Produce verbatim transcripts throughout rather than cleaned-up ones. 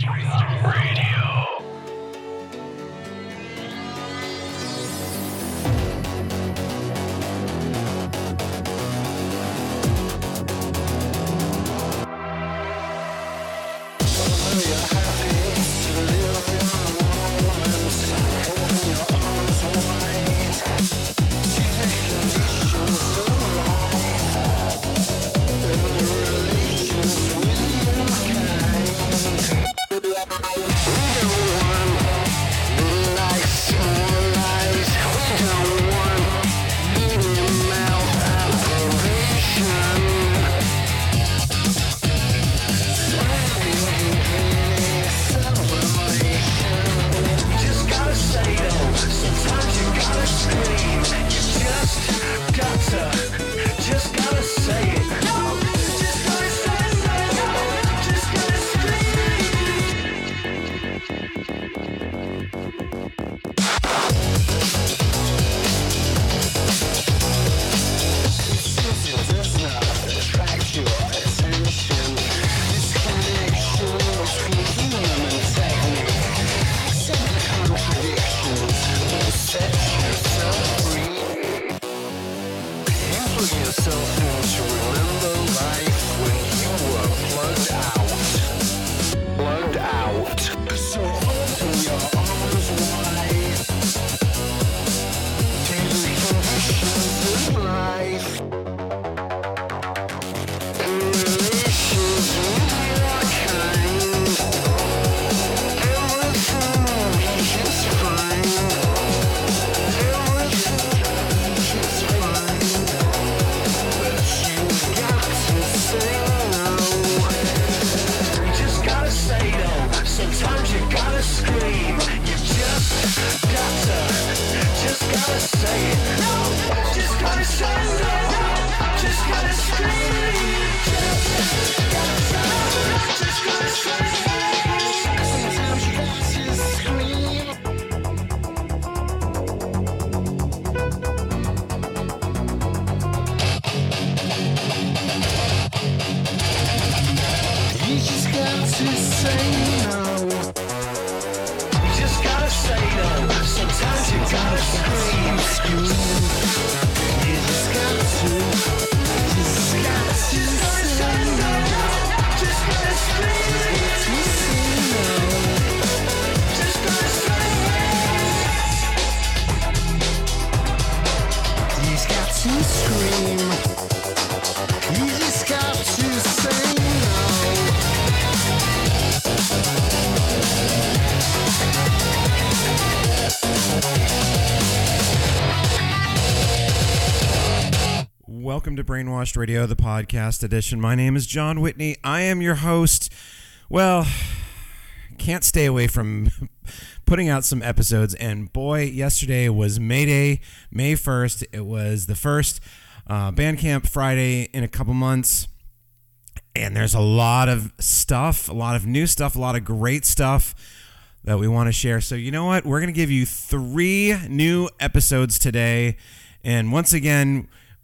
Welcome to Brainwashed Radio, the podcast edition. My name is John Whitney. I am your host. Well, can't stay away from putting out some episodes. And boy, yesterday was May Day, May first. It was the first uh, Bandcamp Friday in a couple months. And there's a lot of stuff, a lot of new stuff, a lot of great stuff that we want to share. So you know what? We're going to give you three new episodes today. And once again,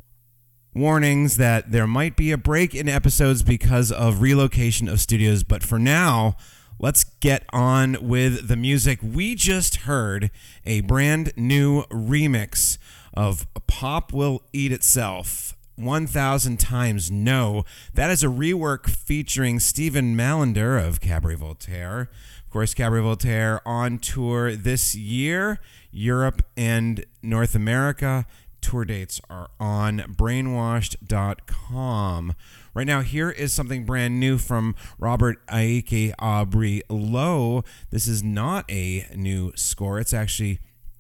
warnings that there might be a break in episodes because of relocation of studios. But for now, let's get on with the music. We just heard a brand new remix of Pop Will Eat Itself, one thousand Times No. That is a rework featuring Stephen Mallender of Cabaret Voltaire. Of course, Cabaret Voltaire on tour this year, Europe and North America. Tour dates are on brainwashed dot com. Right now, here is something brand new from Robert Aike Aubrey Lowe. This is not a new score. It's actually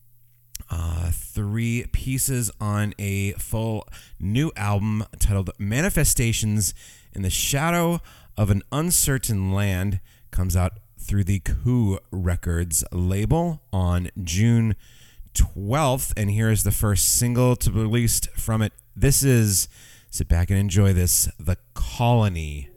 uh, three pieces on a full new album titled Manifestations in the Shadow of an Uncertain Land. Comes out through the Coup Records label on June twelfth, and here is the first single to be released from it. This is, sit back and enjoy this, The Colony.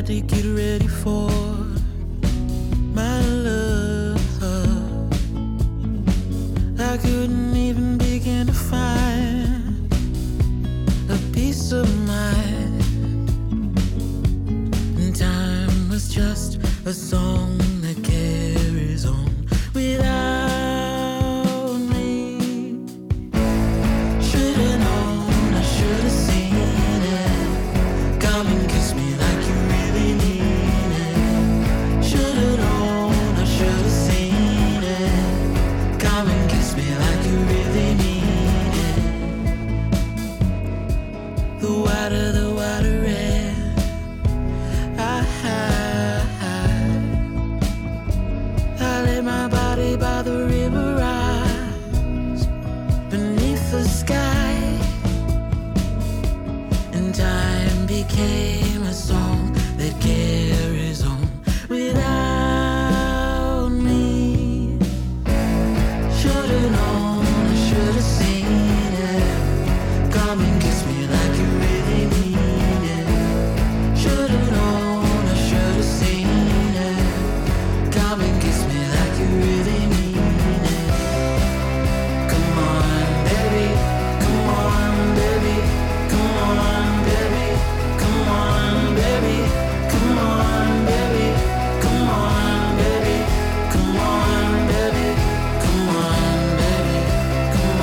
to get ready for my love. I couldn't even begin to find a peace of mind. And time was just a song that carries on without me. Should've known, I should've seen it. Come and kiss me like you really need it. Should've known, I should've seen it. Come and kiss me like you really need it. The wider, the wider red. I, I, I lay my body by the river rise beneath the sky, and time became a song that carries on without me. Should've known, I should've seen it. Come and kiss me like you really need it. Should've known, I should've seen it. Come and kiss me like you really need it. Come on, baby. Come on, baby. Come on, baby. Come on, baby. Come on, baby. Come on, baby. Come on, baby. Come on, baby. Come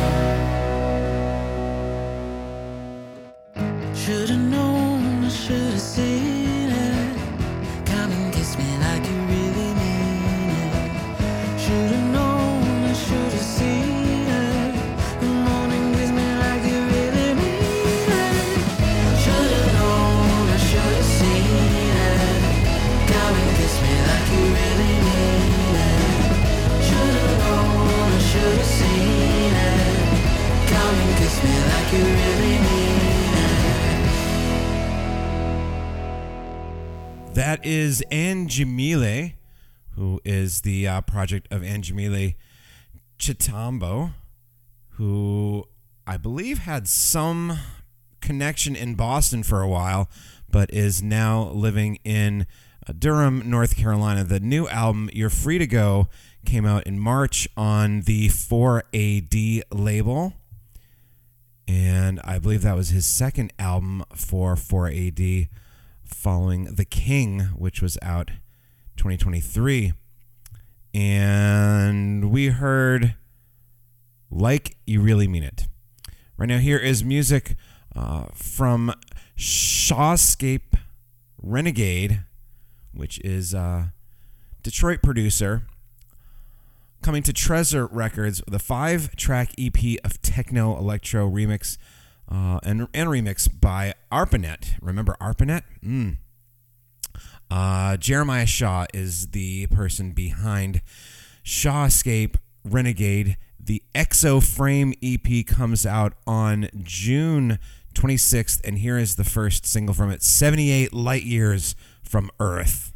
on. Should've known, I should've seen it. Come and kiss me like you really mean it. Should've known, I should've seen it. Come on and kiss me like you really mean it. Should've known, I should've seen it. Come and kiss me like you really mean it. Should've known, I should've seen it. Come and kiss me like you really mean it. That is Anjimile, who is the uh, project of Anjimile Chitambo, who I believe had some connection in Boston for a while, but is now living in uh, Durham, North Carolina. The new album, You're Free to Go, came out in March on the four A D label. And I believe that was his second album for four A D, following The King, which was out twenty twenty-three. And we heard Like You Really Mean It. Right now, here is music uh, from Shawscape Renegade, which is a Detroit producer, coming to Treasure Records with a five-track E P of techno electro remix uh, and, and remix by ARPANET. Remember ARPANET? Mm. Uh, Jeremiah Shaw is the person behind Shawscape Renegade. The Exo Frame E P comes out on June twenty-sixth, and here is the first single from it, seventy-eight Light Years from Earth.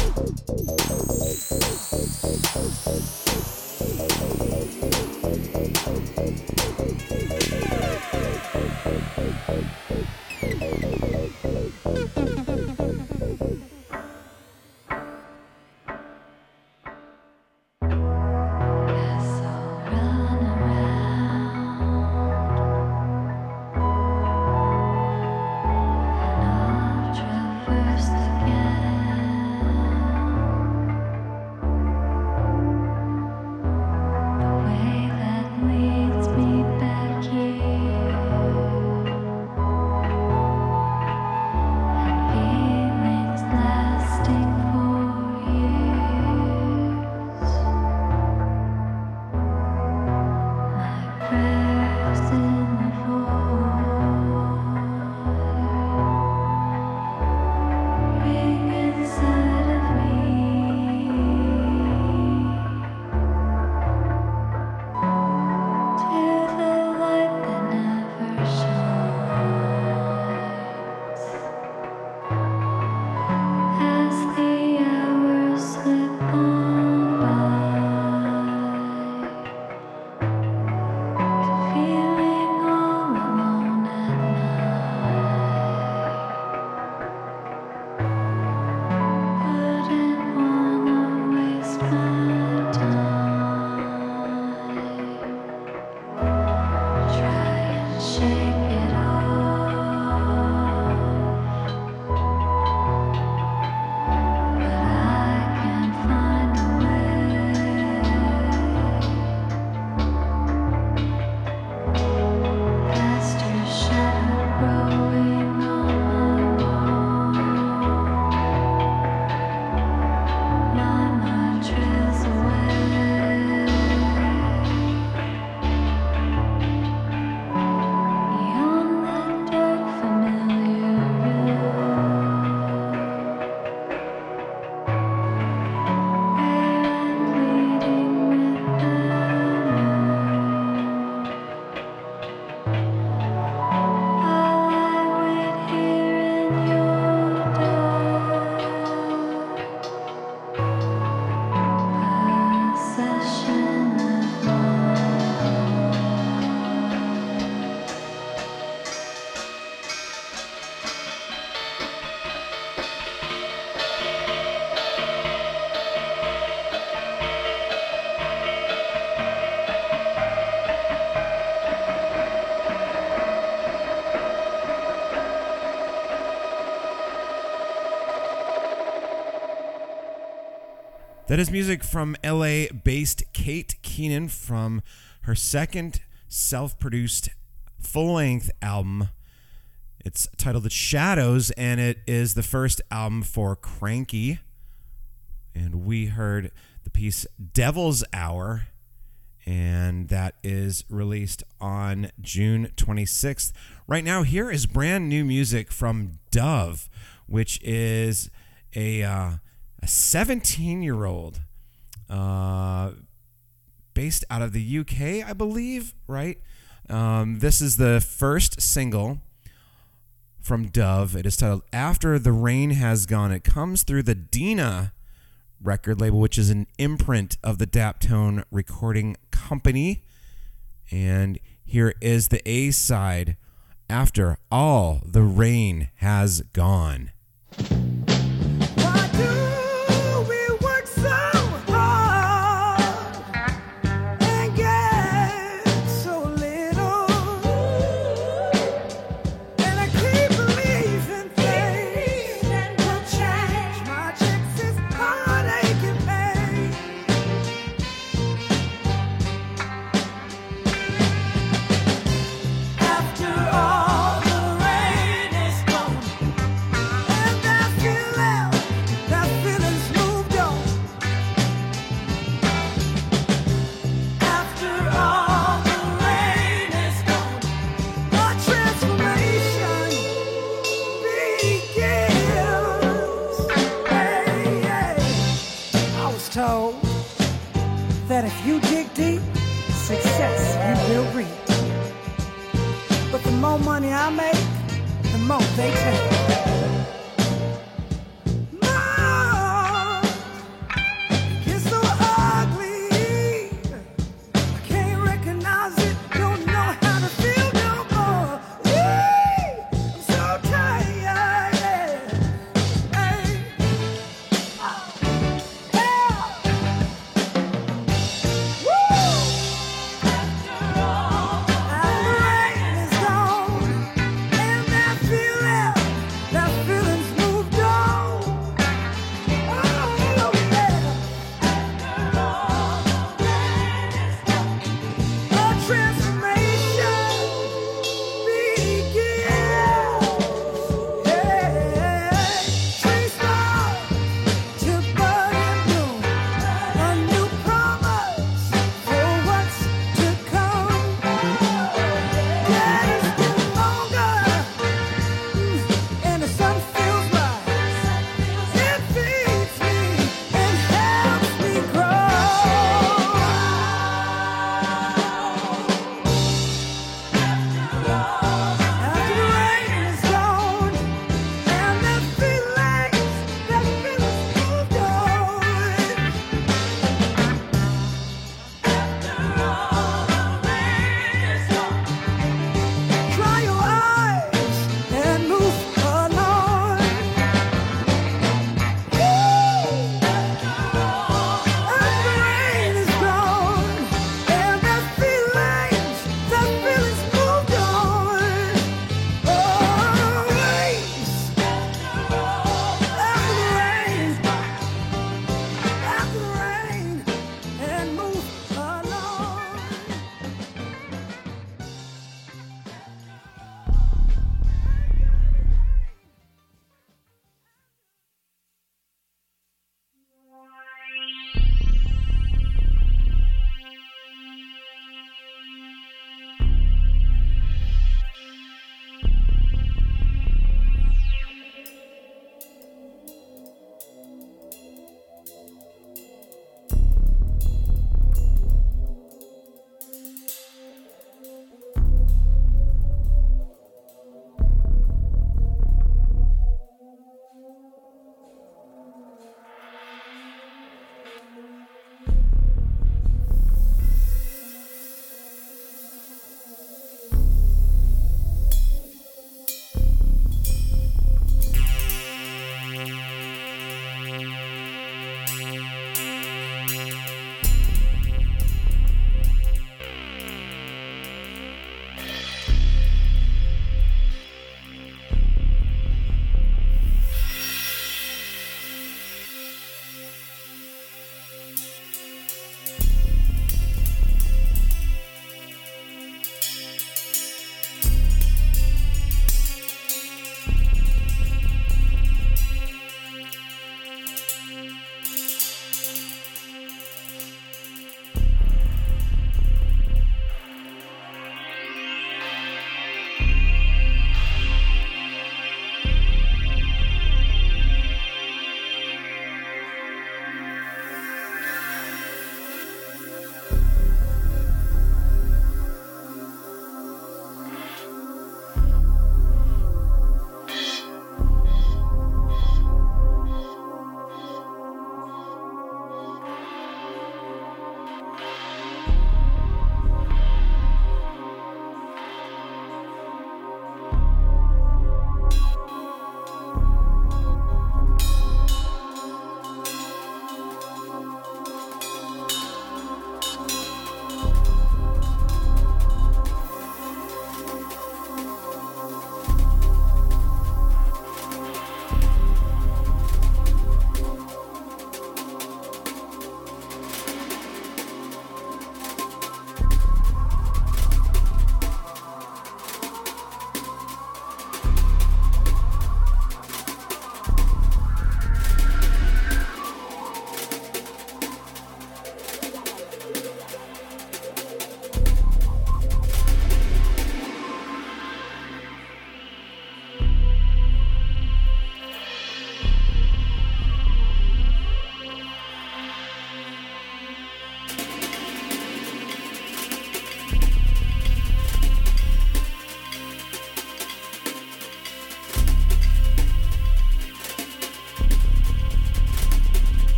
That is music from L A-based Kate Keenan from her second self-produced full-length album. It's titled The Shadows, and it is the first album for Cranky. And we heard the piece Devil's Hour, and that is released on June twenty-sixth. Right now, here is brand new music from Dove, which is a uh, a seventeen-year-old uh, based out of the U K, I believe, right? Um, this is the first single from Dove. It is titled After the Rain Has Gone. It comes through the Dina record label, which is an imprint of the Daptone Recording Company. And here is the A-side, After All the Rain Has Gone. That if you dig deep, success you will reap. But the more money I make, the more they take. More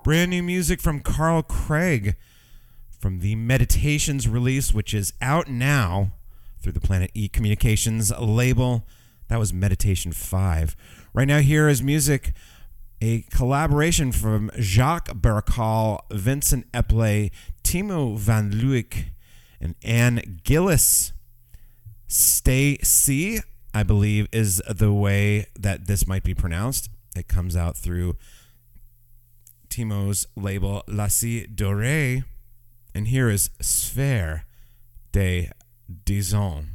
Brand new music from Carl Craig from the Meditations release, which is out now through the Planet E Communications label. That was Meditation five. Right now, here is music, a collaboration from Jacques Baracal, Vincent Epley, Timo Van Leeuwenhoek, and Ann Gillis. Stay C, I believe, is the way that this might be pronounced. It comes out through Timo's label La Scie Dorée. And here is Sphère des Disons.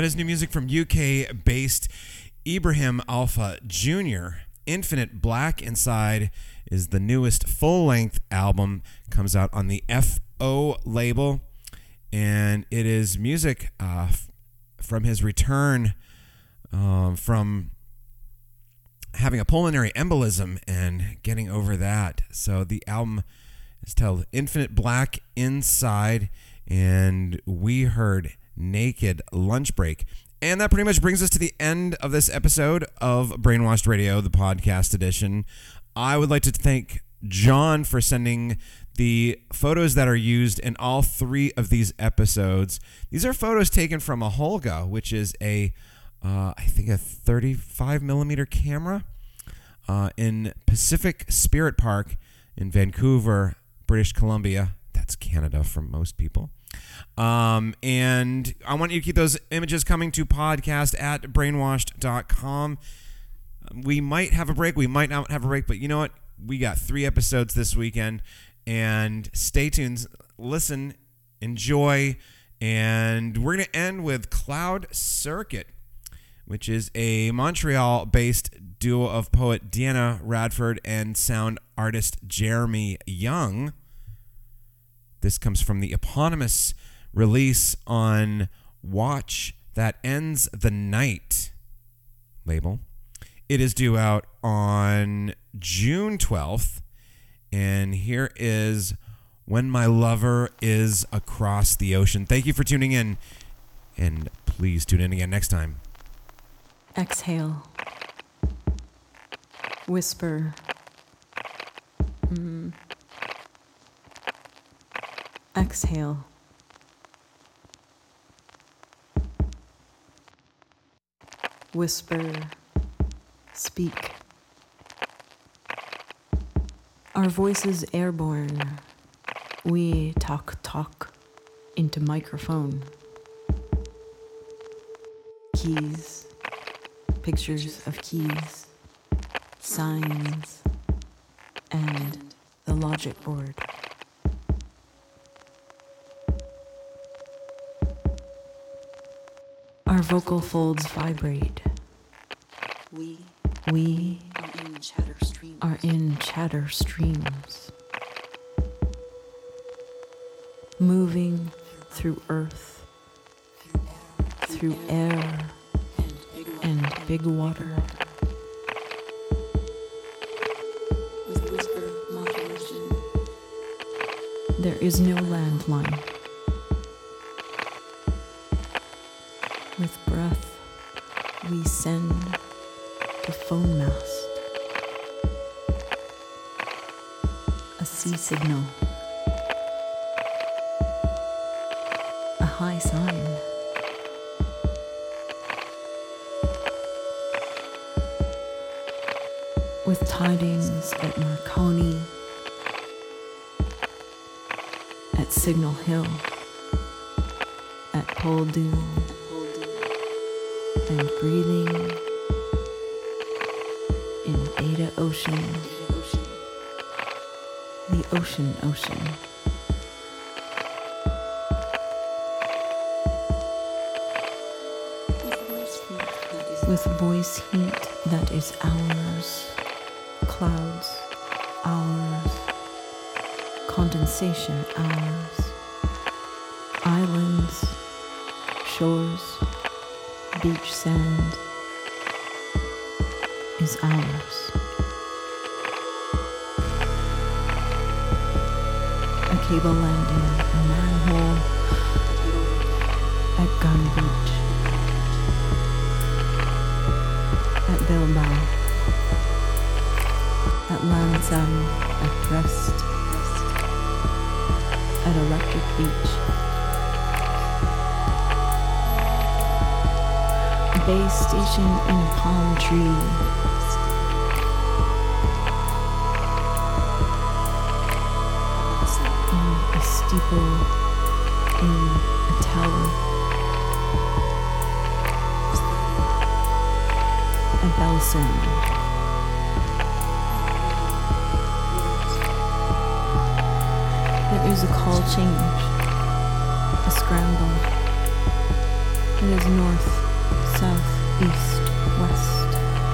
is new music from U K-based Ibrahim Alpha Junior Infinite Black Inside is the newest full-length album. Comes out on the F O label, and it is music uh, f- from his return um, from having a pulmonary embolism and getting over that. So the album is titled Infinite Black Inside, and we heard Naked Lunch Break. And that pretty much brings us to the end of this episode of Brainwashed Radio, the podcast edition. I would like to thank John for sending the photos that are used in all three of these episodes. These are photos taken from a Holga, which is a, uh, I think a thirty-five millimeter camera uh, in Pacific Spirit Park in Vancouver, British Columbia. That's Canada for most people. Um, and I want you to keep those images coming to podcast at brainwashed dot com. We might have a break. We might not have a break, but you know what? We got three episodes this weekend, and stay tuned. Listen, enjoy, and we're going to end with Cloud Circuit, which is a Montreal-based duo of poet Deanna Radford and sound artist Jeremy Young. This comes from the eponymous release on Watch That Ends the Night label. It is due out on June twelfth, and here is When My Lover Is Across the Ocean. Thank you for tuning in, and please tune in again next time. Exhale. Whisper. Mm. Exhale. Whisper. Speak. Our voices airborne. We talk talk into microphone. Keys. Pictures of keys. Signs. And the logic board. Our vocal folds vibrate. We We are in chatter streams. are in chatter streams, moving through earth, through air, and big water. With whisper modulation. There is no landline. With breath, we send the phone mast a sea signal, a high sign. With tidings at Marconi, at Signal Hill, at Poldhu, and breathing in Beta Ocean, the ocean ocean. With voice heat that is ours, clouds ours, condensation ours, islands, shores, beach sand is ours. A cable landing, a manhole at Gun Beach, at Bilbao, at Lansam, at Brest, at Electric Beach, Bay Station in Palm Tree, in a steeple, in a tower, a bell sound. There is a call change, a scramble. It is north, south, east, west.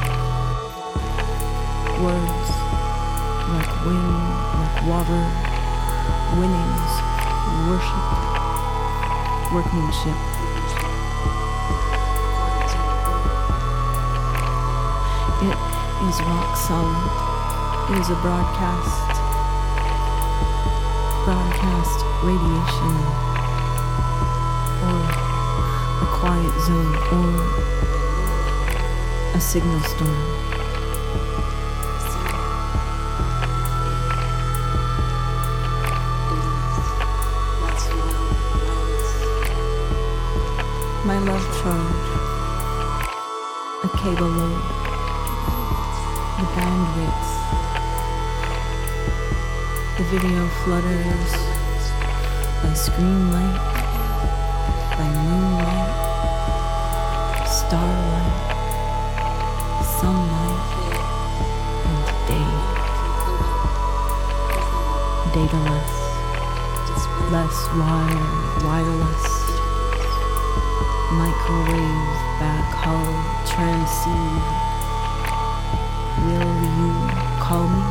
Words like wind, like water, winnings, worship, workmanship. It is rock solid. It is a broadcast. Broadcast radiation. Or a quiet zone. Or a signal storm. My love charge. A cable load. The bandwidth. The video flutters by screen light, by moonlight, starlight, sunlight, and day. Dataless, less wire, wireless, microwave, backhaul, transceive. Will you call me?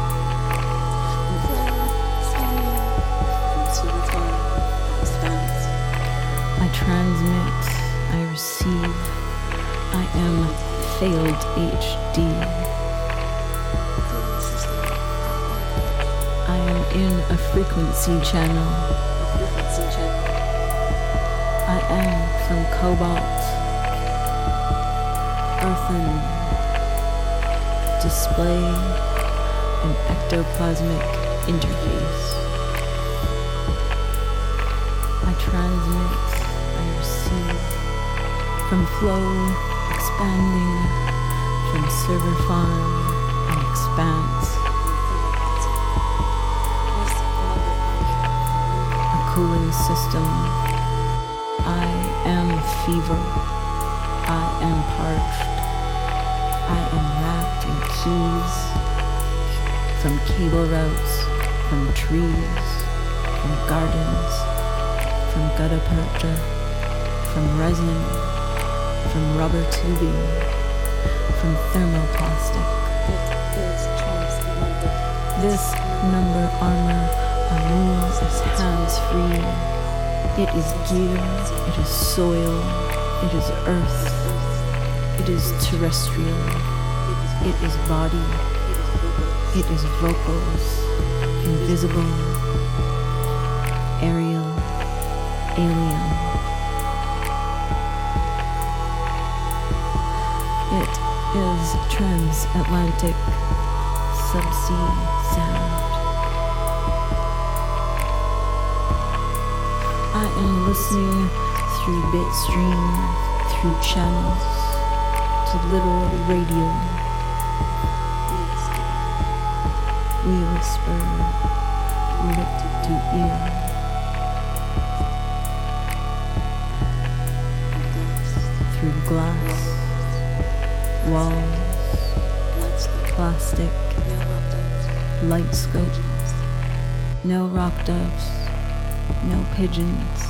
I transmit, I receive, I am failed H D. I am in a frequency channel. I am from cobalt, earthen, display an ectoplasmic interface. I transmit, I receive, from flow, expanding, from server farm and expanse. A cooling system. I am fever. I am parched. I am wrapped in keys, from cable routes, from trees, from gardens, from gutta percha, from resin, from rubber tubing, from thermoplastic. This number armor amour is hands-free. It is gear, it is soil, it is earth, it is terrestrial, it is body, it is vocals, invisible, aerial, alien. It is transatlantic subsea sound. I am listening through bitstream, through channels, to literal radio. We whisper, lip to ear. Through glass, walls, plastic, light scope, no rock doves, no pigeons.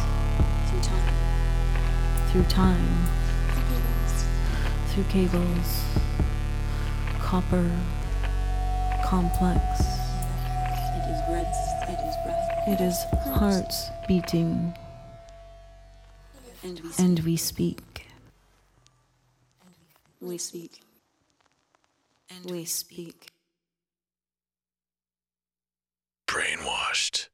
Through time, through cables, copper, complex. It is breath, it is breath. It is hearts beating, And we speak. and we speak. We speak. We speak. Brainwashed.